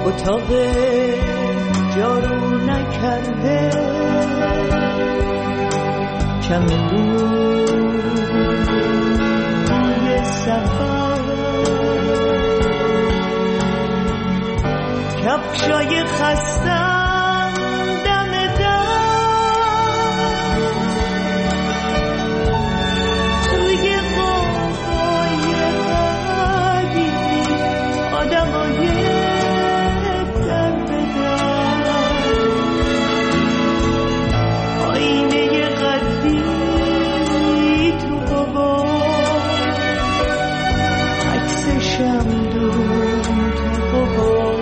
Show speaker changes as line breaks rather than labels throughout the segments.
اتاق جارو نکرده، چمدون‌های سفر، کفشای خستم دم در، توی قوقای قدیمی آدمای در به در، آینه قدیمی تو غبار، عکس شمدون تو غبار،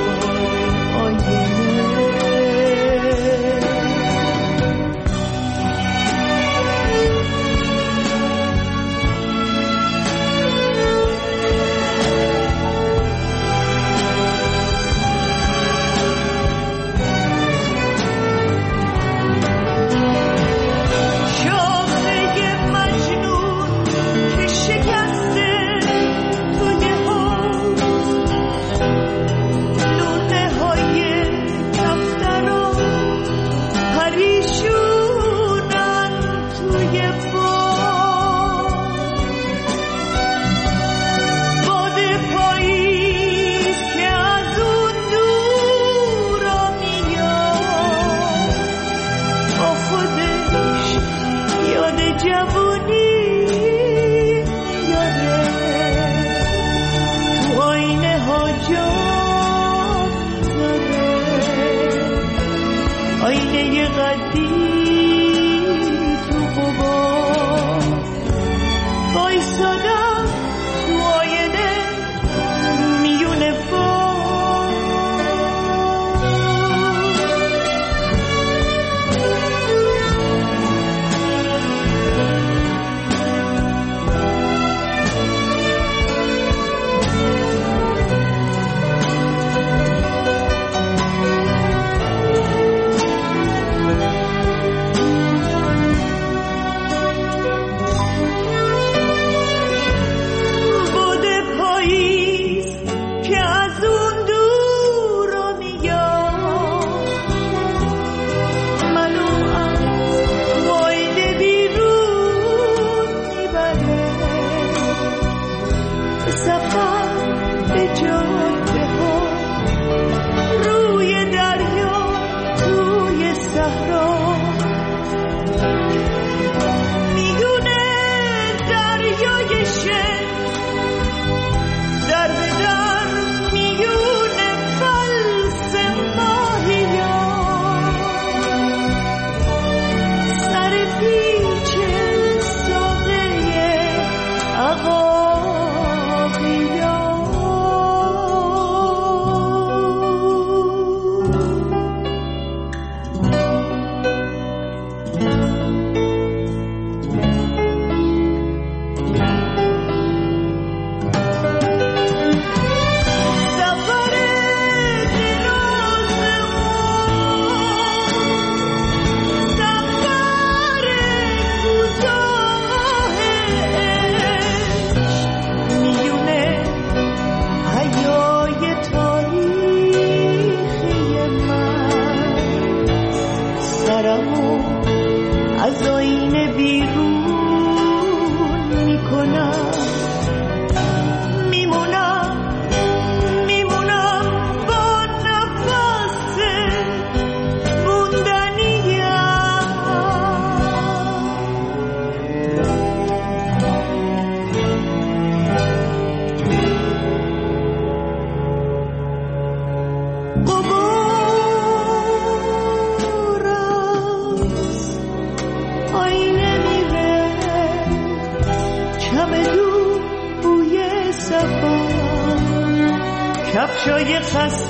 کفشای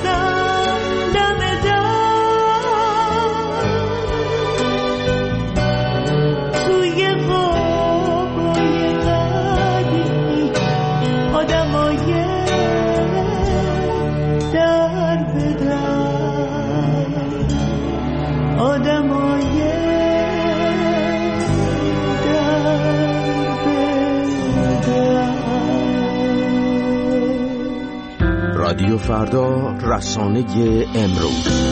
خستم دم در، توی غابای قدیمی آدمای در به در، آدمای
رادیو فردا، رسانه امروز.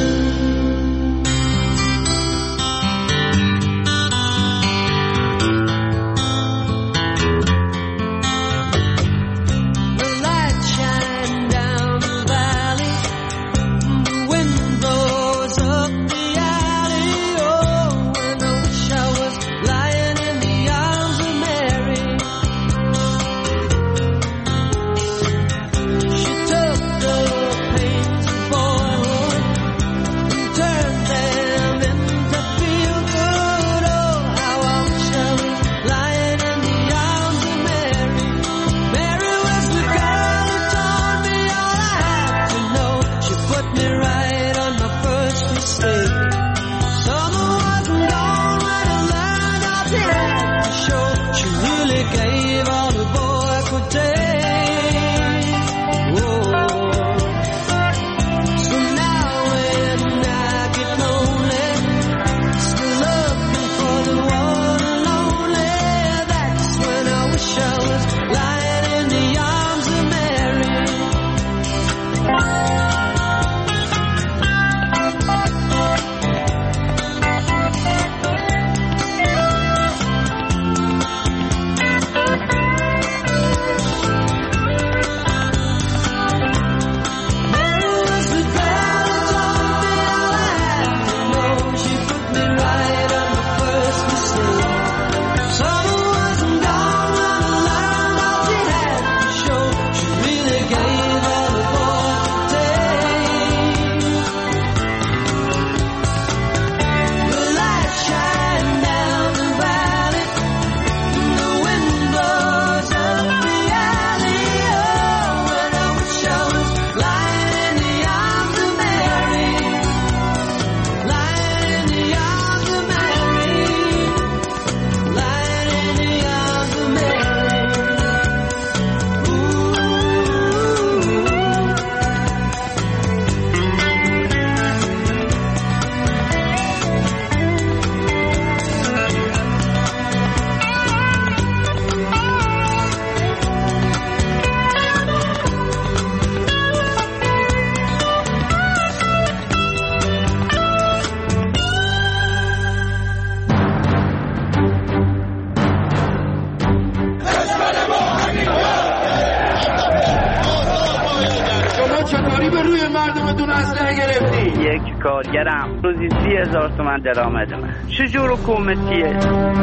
کارگرم روزی 30,000 تومان درآمد من. چجور حکومتیه؟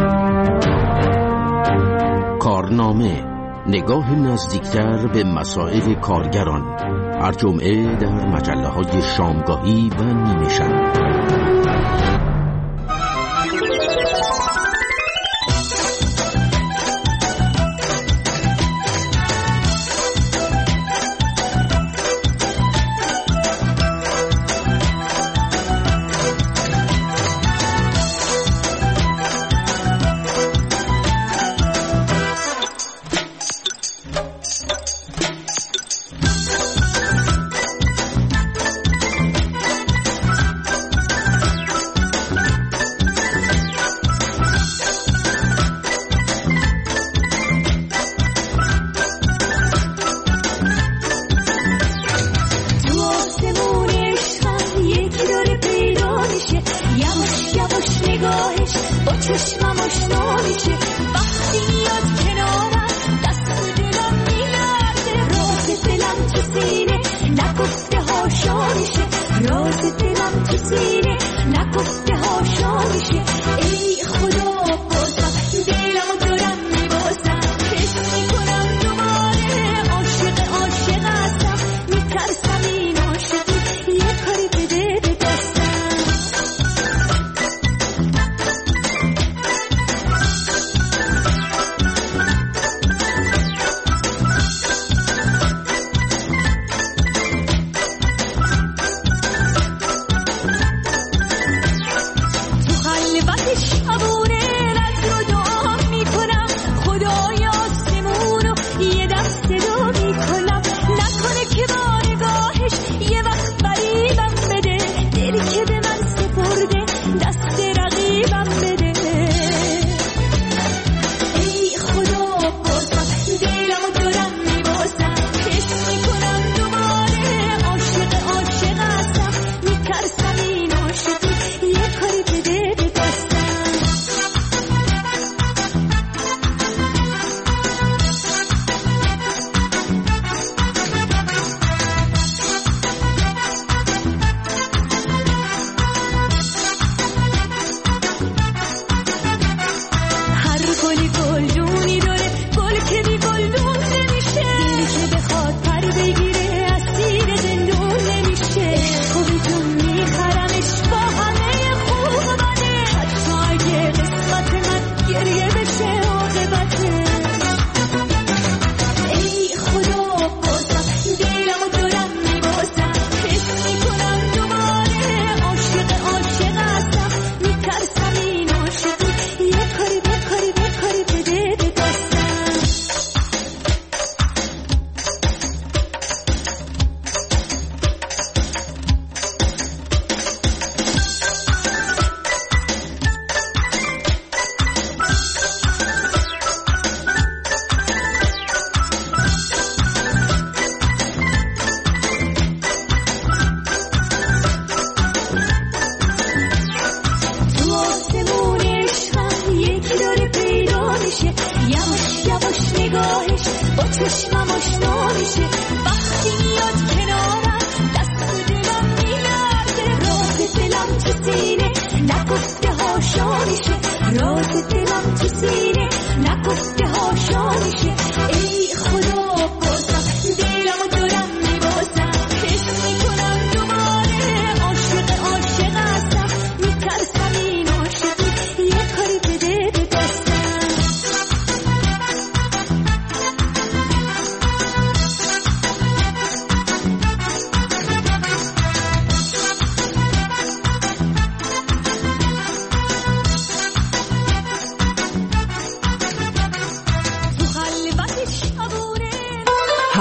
کارنامه، نگاه نزدیکتر به مسائل کارگران، هر جمعه در مجله‌های شامگاهی و نیمه شب.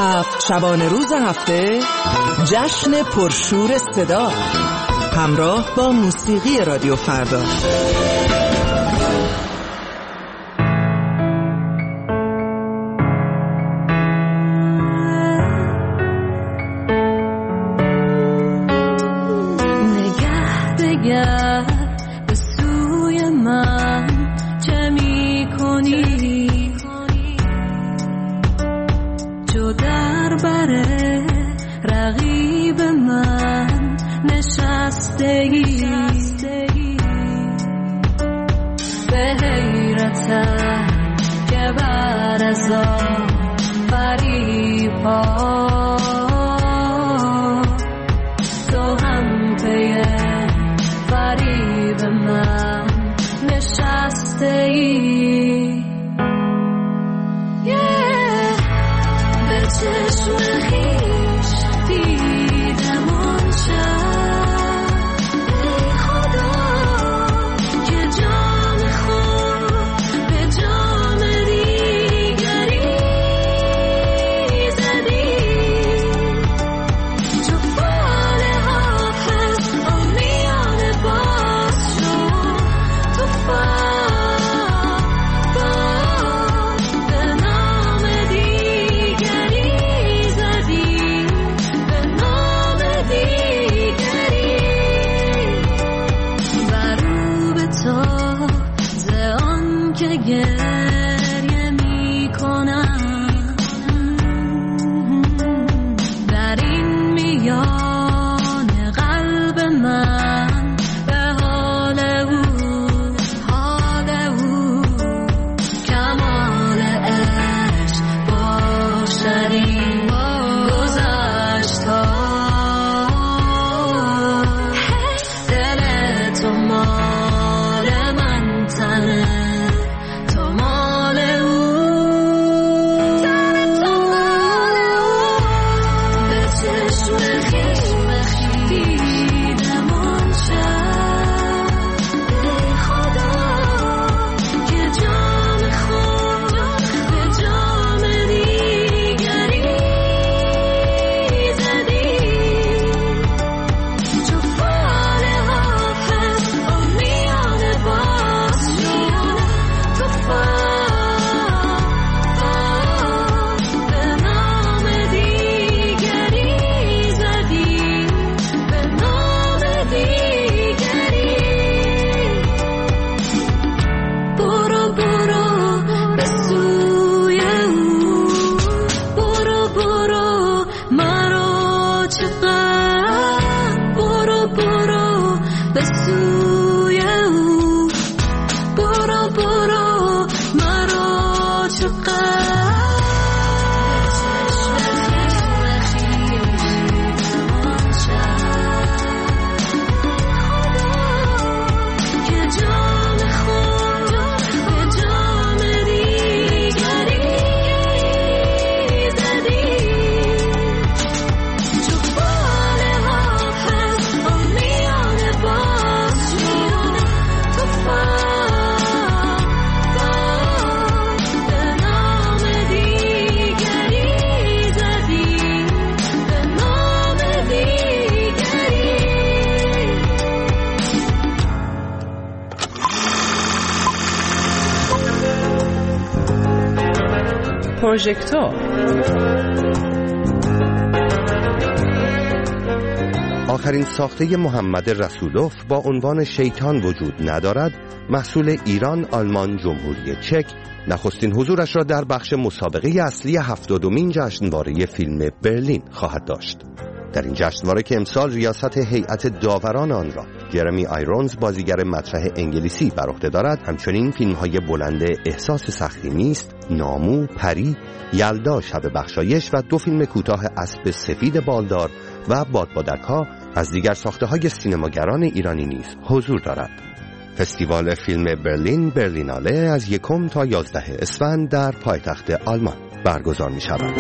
7 شبانه روز هفته جشن پرشور صدا همراه با موسیقی رادیو فردا.
نگه دگر به سوی من چه می کنی، جو در بره رقیب من نشستگی، به حیرتم که بر ازا فریبا تو هم پیه فریب من نشستگی. به چشم خیش دیدم آن شب، ای خدا که جام خود به جام دیگری زدی، چو فال حافظ آمیان باز شد تو گریه می کنم در این میان قلب من، به حال او کمال عشق باشدی گذشت ها، دل تو مال من تنه
پروژکتور.
آخرین ساخته محمد رسولوف با عنوان شیطان وجود ندارد محصول ایران، آلمان، جمهوری چک نخستین حضورش را در بخش مسابقه اصلی 70مین جشنواره فیلم برلین خواهد داشت. در این جشنواره که امسال ریاست هیئت داوران آن را جرمی آیرونز بازیگر مطرح انگلیسی بر عهده دارد، همچنین فیلم‌های بلند احساس سختی نیست، نامو، پری، یلدا شب بخشایش و 2 فیلم کوتاه اسب سفید بالدار و بادبادک‌ها از دیگر ساخته‌های سینماگران ایرانی نیز حضور دارد. فستیوال فیلم برلین برلیناله از 1 تا 11 اسفند در پایتخت آلمان برگزار می‌شود.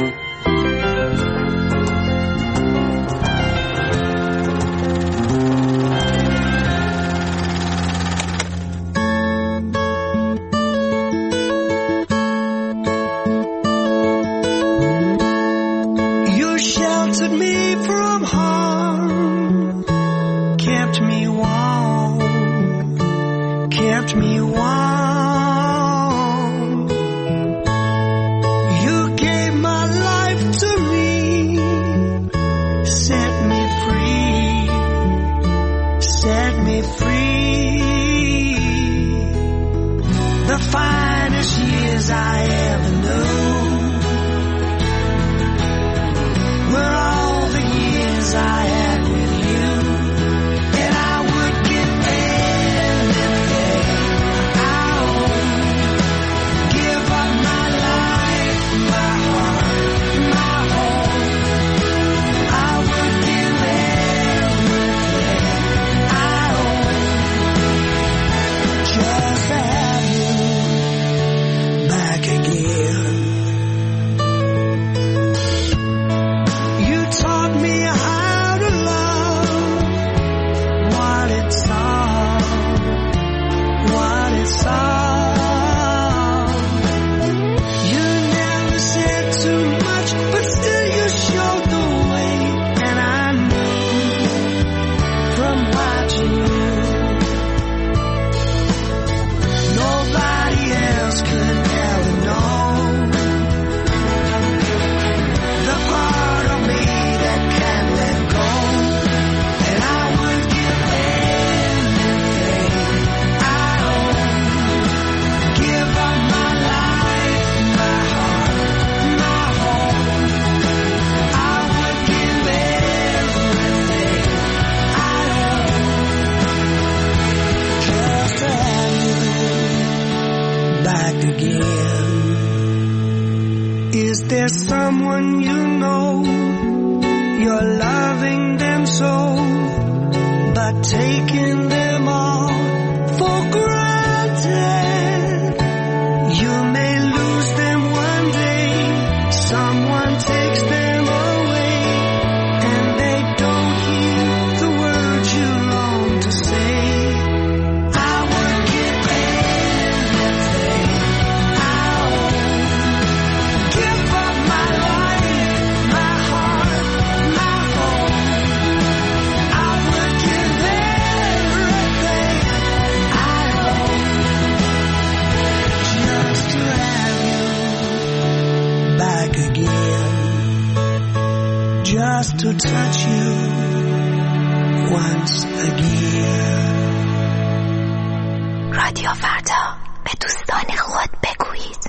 kept me warm, kept me warm. You gave my life to me, set me free, set me free. The finest years I ever knew were all the years I had with you. And I would give anything I own, give up my life, my heart, my home. I would give everything I own just to have you back again. You taught me how to love what it's all, what it's all. You never said too much, but still you showed the way. And I knew from watching you, nobody else could ever know the part of me that can't let go. And I would give anything I own, give up my life, my heart, my home. I would give everything I own just to have you back again. Is there someone you know, you're loving them so, but taking them all for granted? You may lose them one day, someone takes them away, and they don't hear the words you long to say. I would give anything I own, give up my life, my heart, my home. I would give everything I own just to have you back again, just to touch you once again.
رادیو فردا، به دوستان خود بگویید.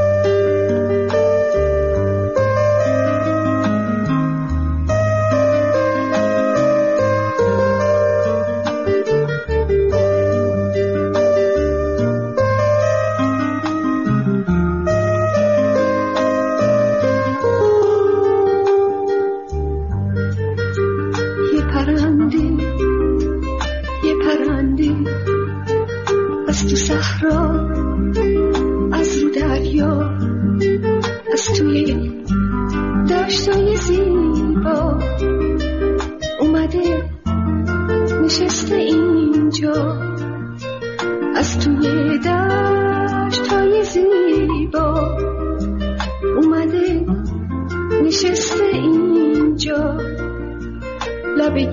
یه پرنده از تو صحرا، از رو دریا، از توی دشتای زیبا اومده نشسته اینجا، از توی دشتای زیبا اومده نشسته اینجا، لبه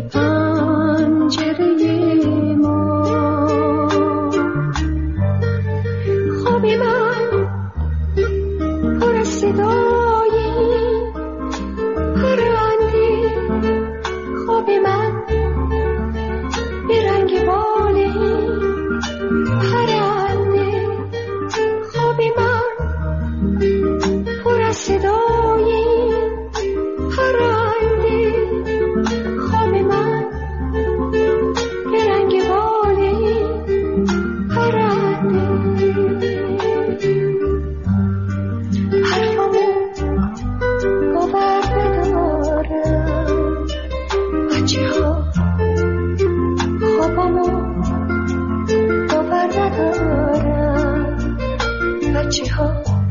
پنجره ما. خواب من پر از صدای پرنده، خواب من به رنگ بال پرنده، خواب من پر از صدای پرنده، خواب من به رنگ بال پرنده. حرفامو باور ندارم بچه ها، خوابامو باور ندارم بچه ها،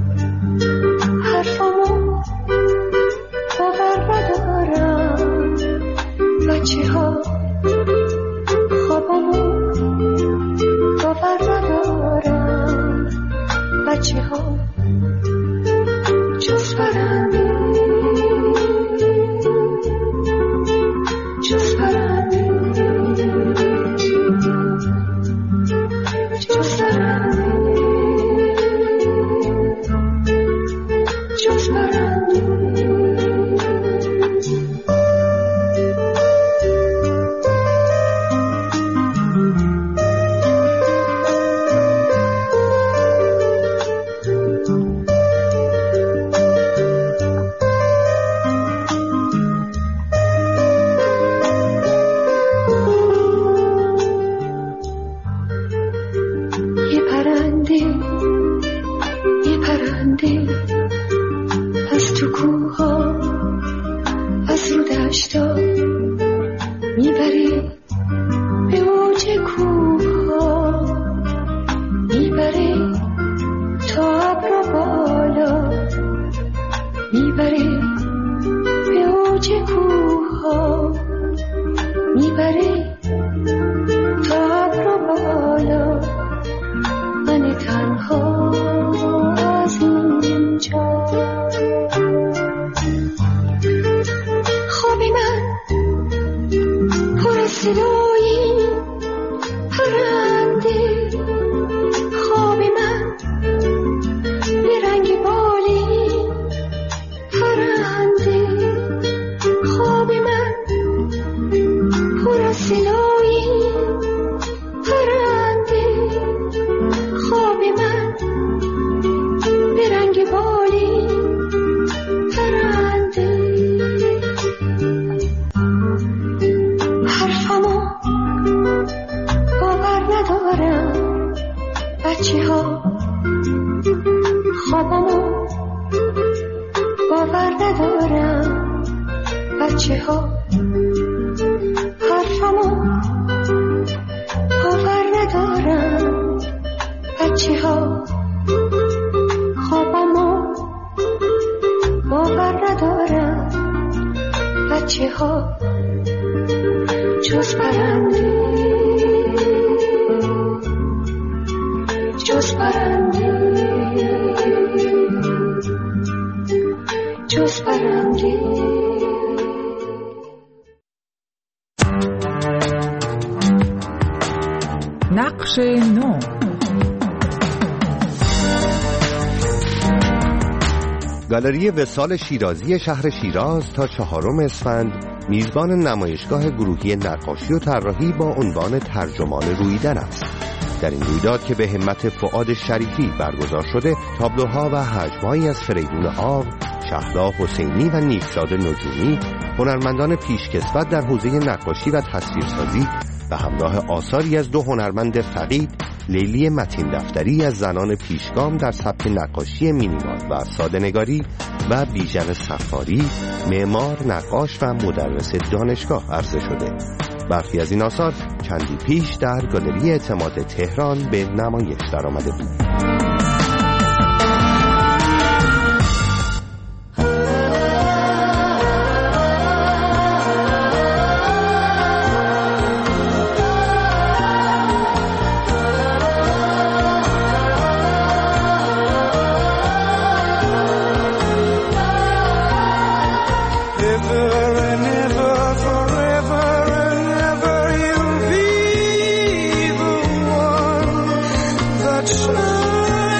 حرفامو باور ندارم بچه ها، خوابامو باور ندارم بچه ها، جز پرنده، جز پرنده. میبره تا ابر بالا، من تنها از اینجا. خوابی من پر صدای پرنده، خوابی من به رنگ بالی پرنده، خوابی من پر صدای پرنده، خوابی من به رنگ بالی پرنده. حرفمو باور ندارم بچه ها، خوابمو باور ندارم بچه ها، حرفمو باور ندارم بچه ها، خوابمو باور ندارم بچه ها، جز پرنده، جز پرنده، جز پرنده.
نقش نو.
گالری وصال شیرازی شهر شیراز تا 4 اسفند میزبان نمایشگاه گروهی نقاشی و طراحی با عنوان ترجمان رویدن است. در این رویداد که به همت فؤاد شریفی برگزار شده، تابلوها و حجم‌هایی از فریدون آو، شهلا حسینی و نیکزاد نجومی، هنرمندان پیشکسوت در حوزه نقاشی و تصویرسازی و همراه آثاری از 2 هنرمند فقید، لیلی متین دفتری از زنان پیشگام در سبک نقاشی مینیمال و ساده‌نگاری و بیژن صفاری، معمار، نقاش و مدرس دانشگاه عرضه شده. برخی از این آثار چندی پیش در گالری اعتماد تهران به نمایش درآمده بود.
Shine.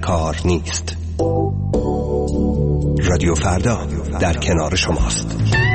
کار نیست. رادیو فردا در کنار شماست.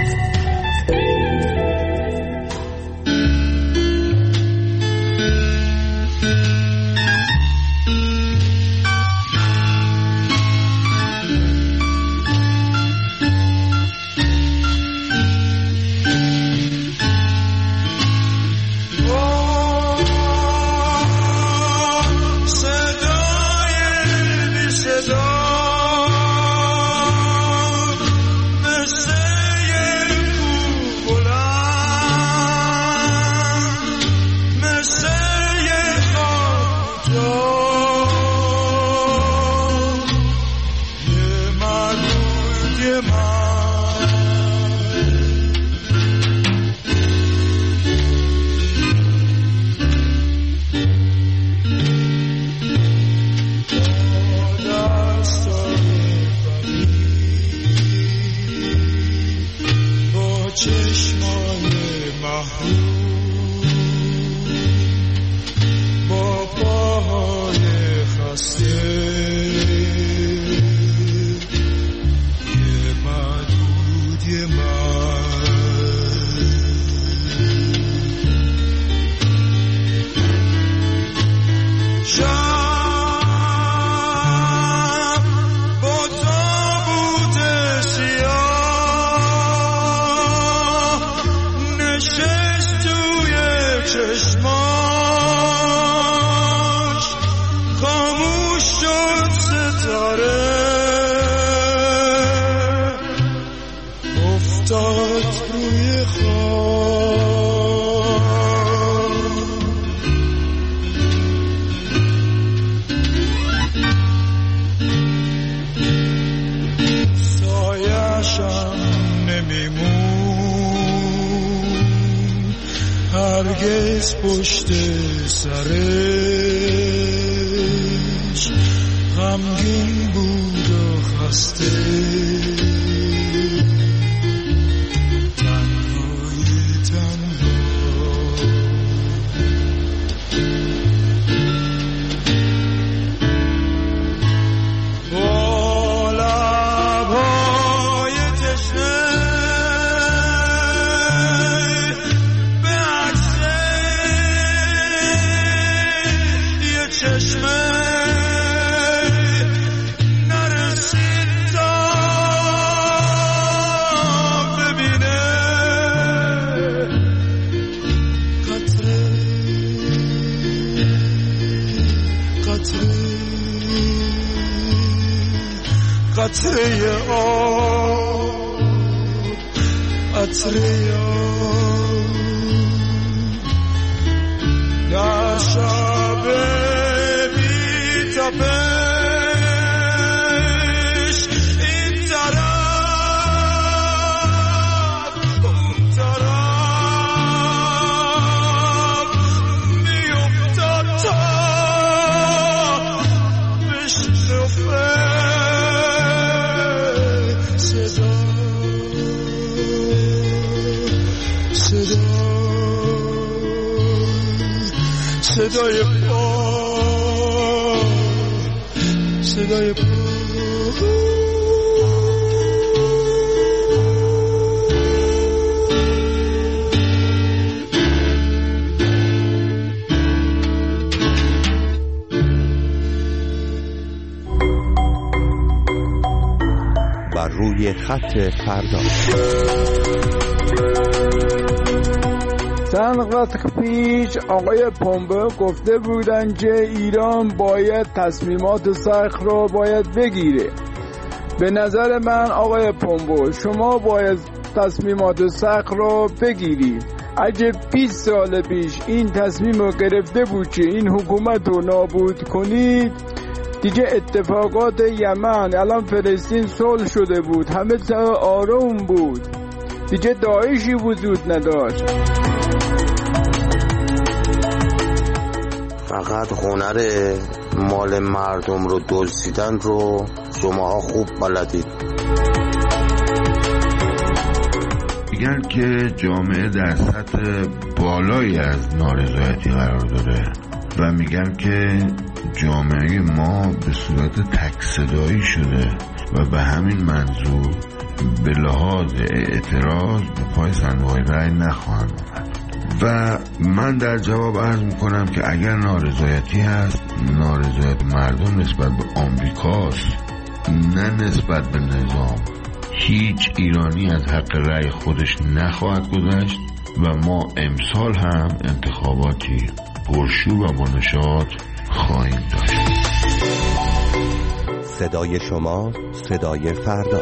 هرگز پشت سرش غمگین بود و خسته، تنهای تنها با لبهای تشنه چشمه نرسید تا ببینه قطره قطره قطره آب قطره آب در شب تپش این طرف اون طرف میافتاد تا بشنفه صدا صدای صدای
بر روی خط فردا.
چند وقت پیش آقای پومبه گفته بودن که ایران باید تصمیمات سخت رو باید بگیره. به نظر من آقای پومبه شما باید تصمیمات سخت رو بگیری. اگه 20 سال پیش این تصمیم رو گرفته بود که این حکومت رو نابود کنید، دیگه اتفاقات یمن الان فلسطین صلح شده بود، همه تا آروم بود، دیگه داعشی وجود نداشت.
فقط هنر مال مردم رو دزدیدن رو شماها خوب بلدید.
میگن که جامعه در سطح بالایی از نارضایتی قرار داره و میگن که جامعه ما به صورت تک صدایی شده و به همین منظور به لحاظ اعتراض به پای صندوق‌های رای نخواهند اومد. و من در جواب عرض میکنم که اگر نارضایتی هست، نارضایت مردم نسبت به آمریکاست، نه نسبت به نظام. هیچ ایرانی از حق رأی خودش نخواهد گذشت و ما امسال هم انتخاباتی پرشور و منشاط خواهیم داشت.
صدای شما صدای فردا.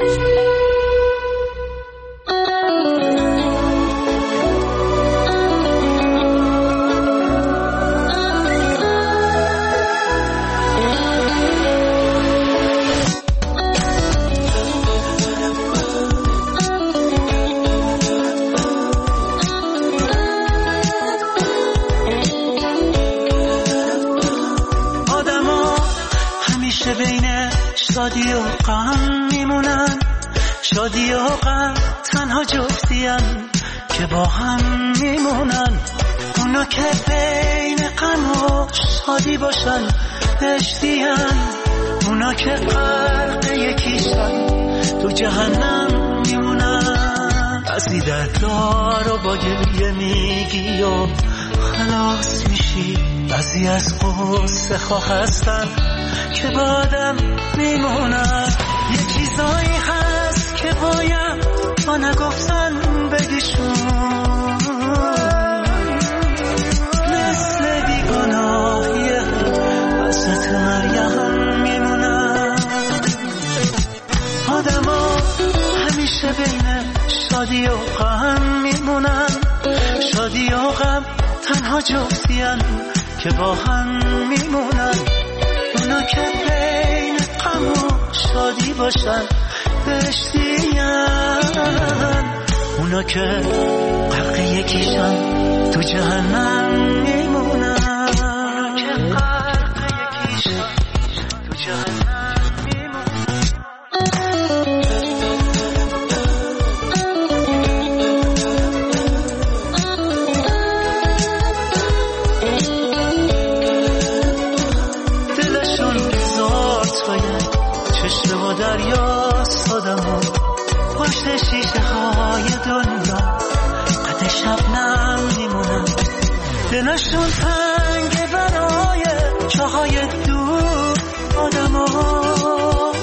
شادی و غم میمونن، شادی و غم تنها جفتیان که با هم میمونن. اونا که بین غم و شادی باشن عشقیان، اونا که غرق یکیشن تو جهنم میمونن. بعضی دردار و با گریه میگی و خلاص میشی، بعضی از قصه خواه هستن که بادم میمونن. یه چیزایی هست که باید با نگفتن بگیشون، مثل بیگناهیه وسط مریم میمونن. آدم ها همیشه بین شادی و غم میمونن، شادی و غم تنها جفتیان که با هم میمونن. اونا که بین غم و شادی باشن بهشتیان، اونا که غرق یکیشن تو جهنم میمونن. اونا که غرق یکیشن تو جهنم میمونن. دریا سادمون پشت شیشه های دنیا قد شبنم میمونن. دلشون تنگه برای چاهای دور آدم ها.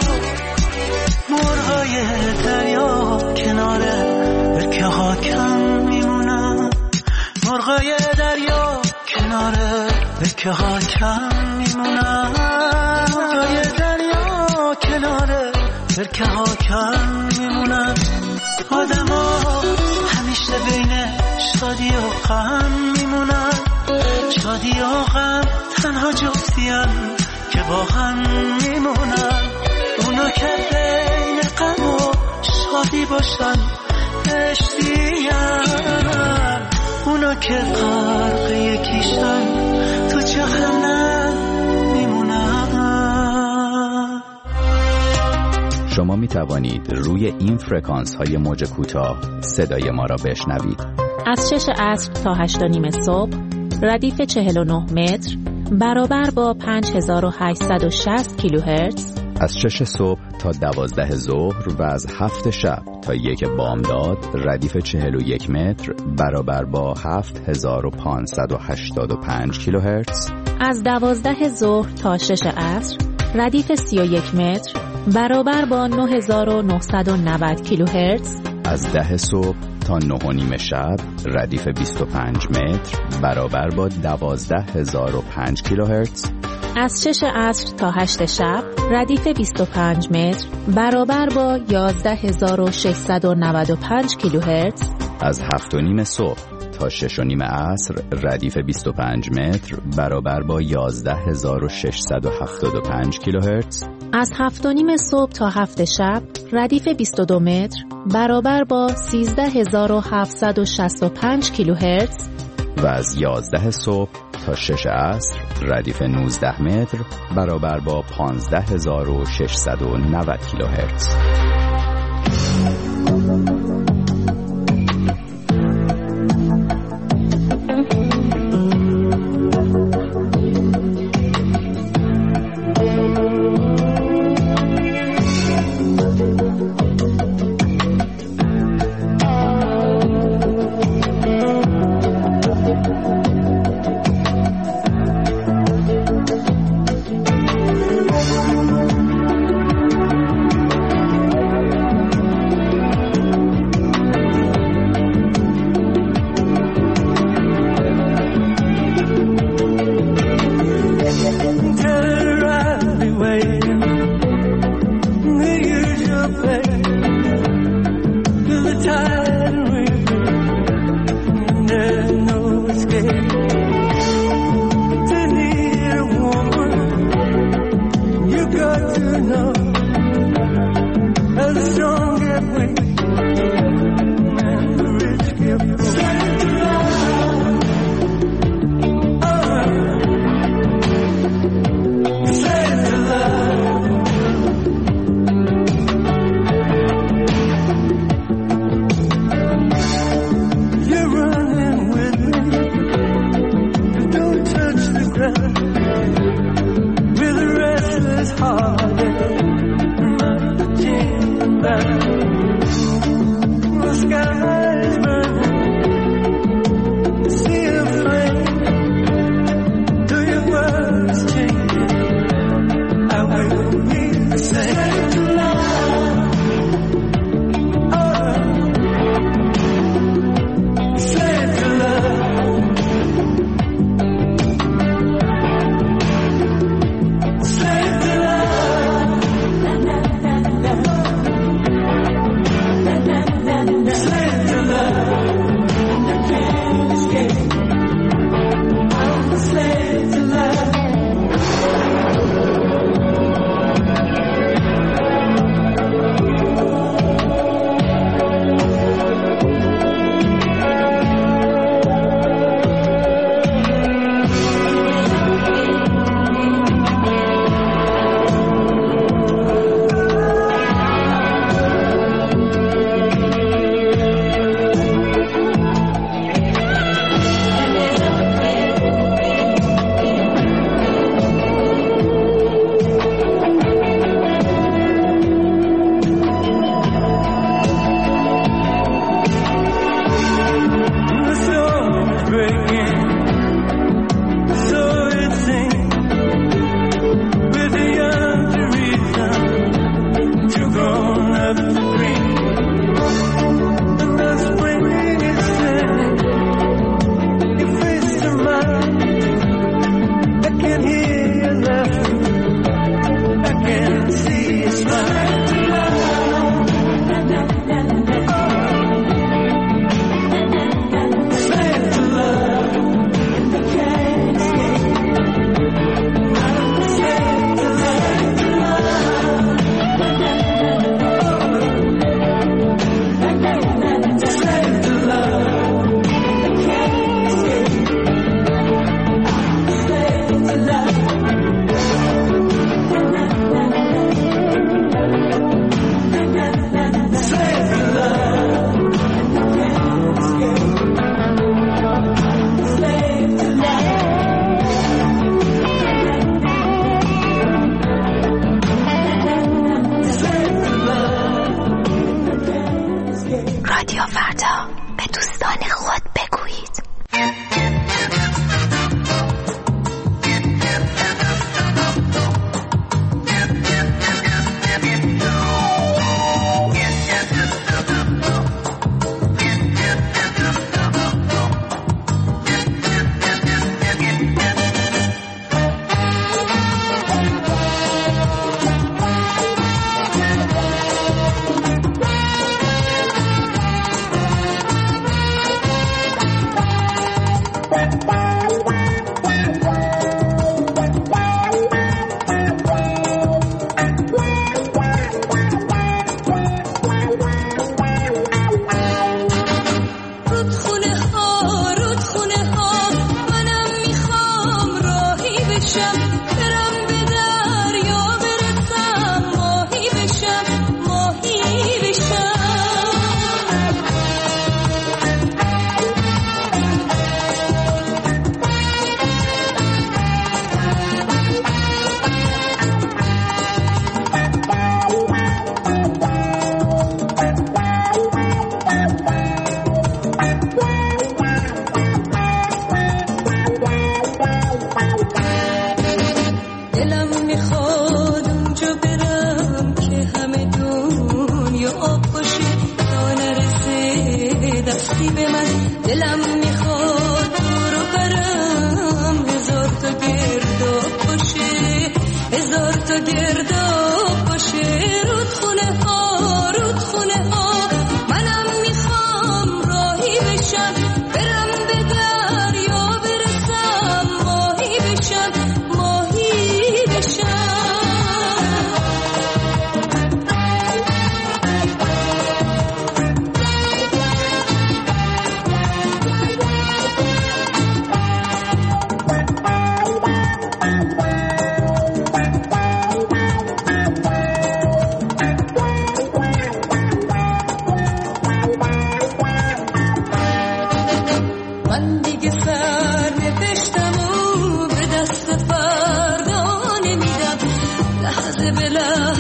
مرغای دریا کنار برکه ها کم میمونن، مرغای دریا کنار برکه ها کم میمونن. مرغای دریا کنار برکه ها کم میمونن. آدم ها همیشه بین شادی و غم میمونن، شادی و غم تنها جفتیان که با هم میمونن. اونا که بین غم و شادی باشن عشقیان، اونا که غرق یکیشن تو جهنم میمونن.
شما می توانید روی این فرکانس های موج کوتاه صدای ما را بشنوید.
از 6 عصر تا 8 و نیم صبح ردیف 49 متر برابر با 5860 کیلوهرتز،
از 6 صبح تا 12 ظهر و از 7 شب تا 1 بامداد ردیف 41 متر برابر با 7585 کیلوهرتز،
از 12 ظهر تا 6 عصر ردیف 31 متر برابر با 9990 کیلوهرتز،
از 10 صبح تا 9 و نیم شب ردیف 25 متر برابر با 12005 کیلوهرتز،
از 6 عصر تا 8 شب ردیف 25 متر برابر با 11695 کیلوهرتز،
از 7 و نیم صبح تا 6 و نیم عصر ردیف 25 متر برابر با 11675 کیلوهرتز،
از 7 و نیم صبح تا 7 شب ردیف 22 متر برابر با 13765 کیلوهرتز
و از 11 صبح تا 6 عصر ردیف 19 متر برابر با 15690 کیلوهرتز.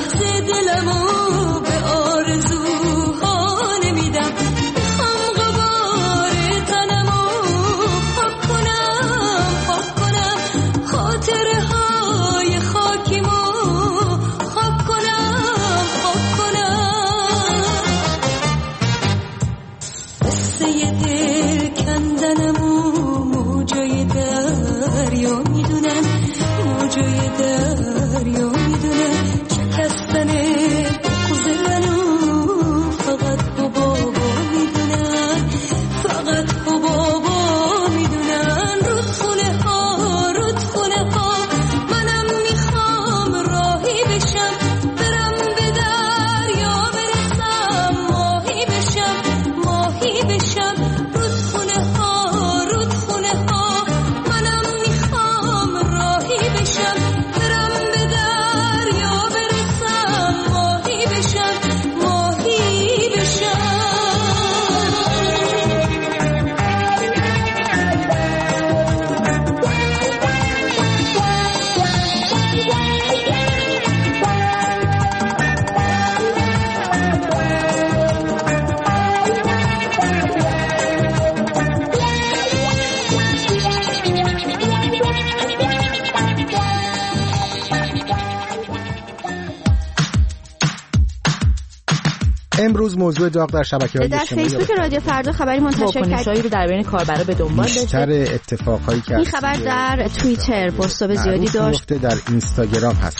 امروز موضوع داغ در شبکه‌های
اجتماعی در فیسبوک رادیو فردا خبری منتشر کرد
رو در بین کاربرا به دنبال داشته.
بیشتر اتفاقایی که
این خبر در توییتر پست زیادی داشت.
در اینستاگرام هست.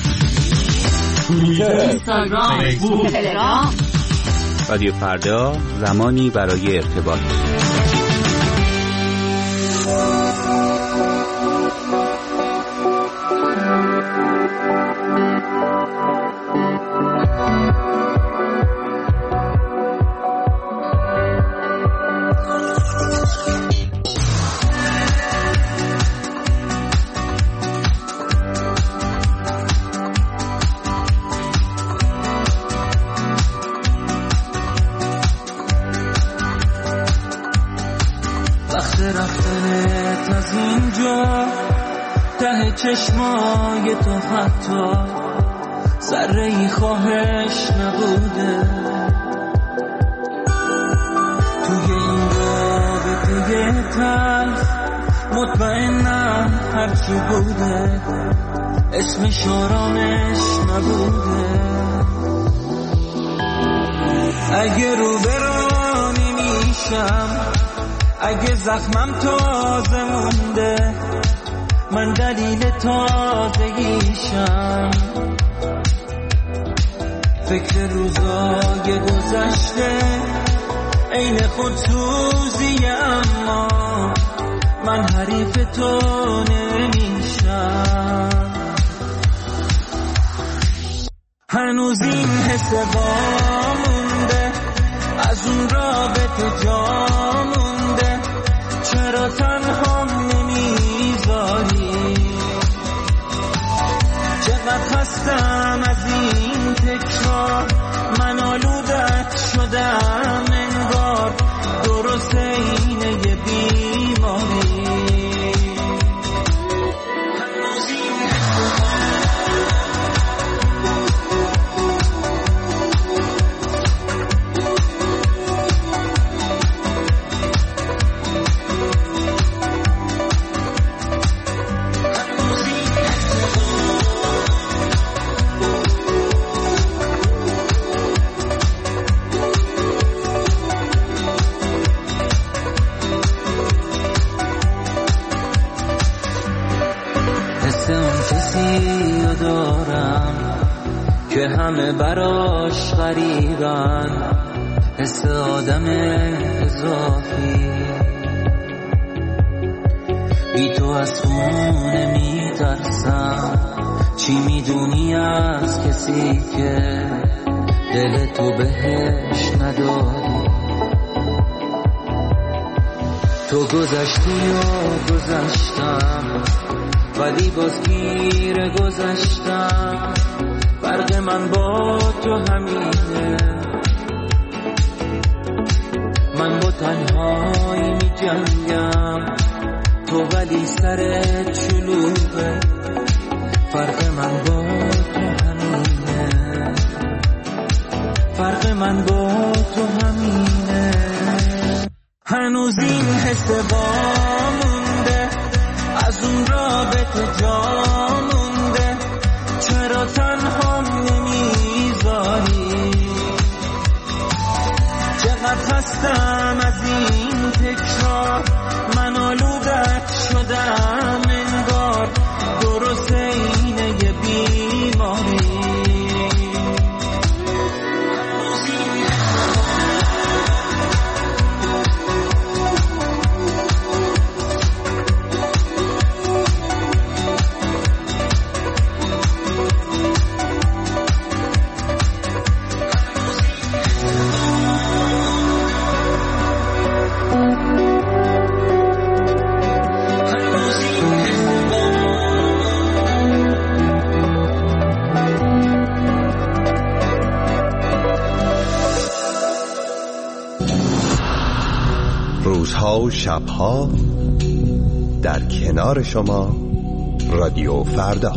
اینستاگرام، فیسبوک، تلگرام. رادیو فردا، زمانی برای ارتباط.
چشمای تو حتی ذره‌ای خواهش نبوده توی این رابطه تلخ. مطمئنم هرچی بوده اسمش آرامش نبوده. اگه رو برا نمیشم، اگه زخمم تازه مونده، من دلیل تازگیشم. فکر روزای گذشته عین خودسوزی، اما من حریف تو نمیشم. هنوز این حس مونده، از اون رابطه جا مونده. چرا تنها نمیذاری؟ چقدر هستم از این تکرار، من آلودت شدم انگار، درست اینه یه بیماری. که همه براش غریبن، حس آدم اضافی. بی تو از خونه میترسم، چی میدونی از کسی که دل تو بهش نداری. تو گذشتی و گذشتم، ولی باز گیر گذشتم. فرق من با تو همینه، من با تنهایی می جنگم، تو ولی سرت شلوغه. فرق من با تو همینه. من با تو همینه، هنوز این حس با مونده، از اون رابطه جا مونده، چرا تنها نمیذاری؟ چقدر هستم از این تکرار، من آلودت شدم انگار، درست اینه یه بیماری.
روزها و شبها در کنار شما، رادیو فردا.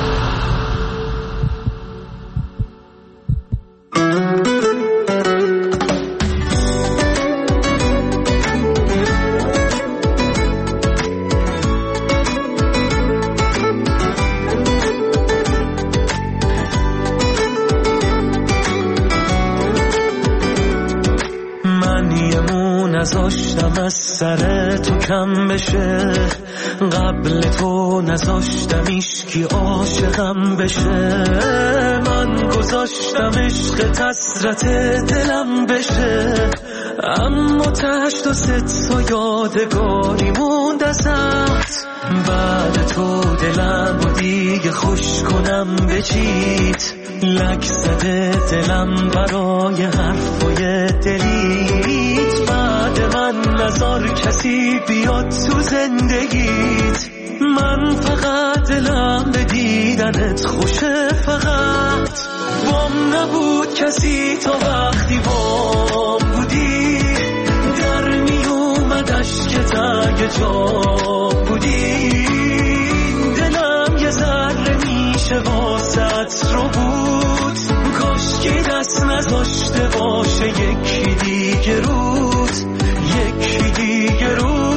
نذاشتم از سر تو کم بشه، قبل تو نذاشتم ایشکی عاشقم بشه، من گذاشتم عشق حسرت دلم بشه، اما تشت و ست تا یادگاری موند ازت، بعد تو دلم و دیگه خوش کنم بچید، لک زده دلم برای حرفای دلیت، بعد من نذار کسی بیاد تو زندگیت، من فقط دلم به دیدنت خوشه، فقط بام نبود کسی تا وقتی بام بودی، در می اومد اشک تگ جام بودی، دلم یه ذره میشه واسط رو بود، کاش که دست نذاشته باشه یکی دیگه رود، یکی دیگه رود.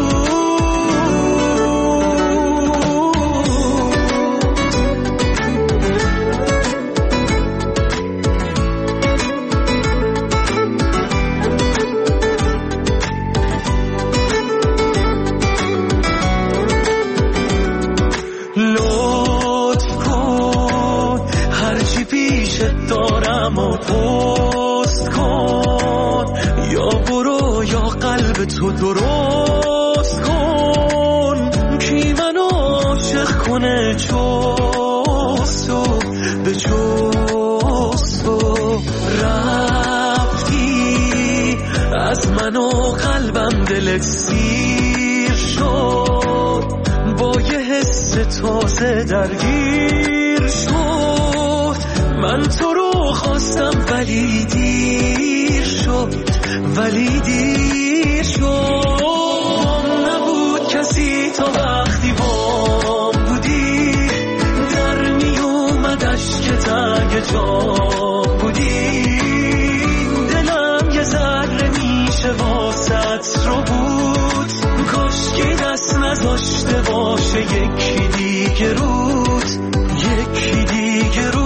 لطف کن هرچی پیشت دارم و پست کن، یا برو یا قلب تو درست کن، کی منو عاشق کنه چوستو به چوستو، رفتی از منو قلبم دلت سیر شد، با یه حس تازه درگیر شد، من تو رو خواستم ولی دیر شد، ولی دیر شد، نبود کسی تا وقتی بام بودی، در می اومد اشک تگ جام بودی، دلم یه ذره میشه واسط رو بود، کاش که دست نذاشته باشه یکی دیگه رود، یکی دیگه رود.